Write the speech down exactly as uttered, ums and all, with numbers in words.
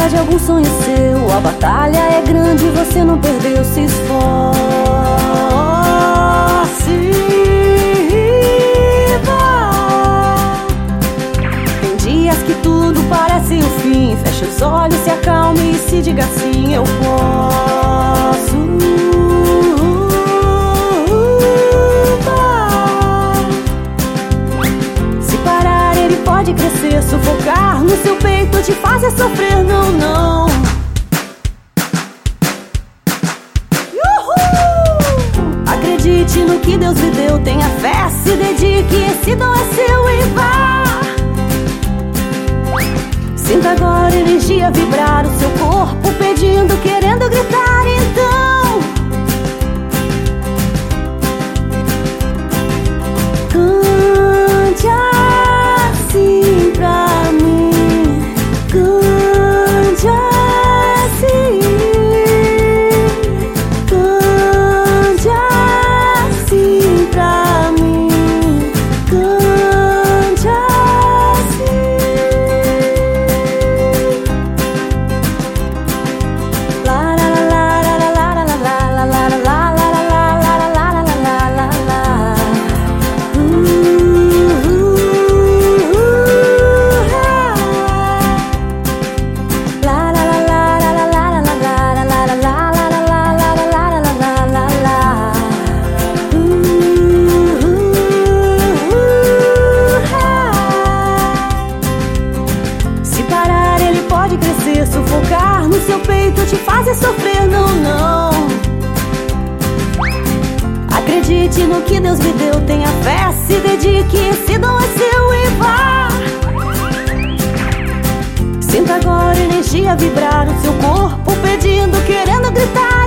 busca de algum sonho seu. A batalha é grande, você não perdeu, se esforce. Tem dias que tudo parece o fim. Feche os olhos, se acalme e se diga assim: eu posso. Se parar, ele pode crescer, sufocar no seu peito, te fazer sofrer. Não, não. Acredite no que Deus lhe deu, tenha fé, se dedique, esse dom é seu e vá. Sinta agora energia vibrar o seu corpo, pedindo, querendo gritar, então cante assim pra mim, cante assim, cante assim pra mim, cante assim. La la la la la la la la la la la la la la la la la. Se parar, ele pode crescer, sufocar no seu peito, te fazer sofrer. Não, não. Acredite no que Deus lhe deu, tenha fé, se dedique, esse dom é seu e vá. Sinta agora energia vibrar no seu corpo, pedindo, querendo gritar,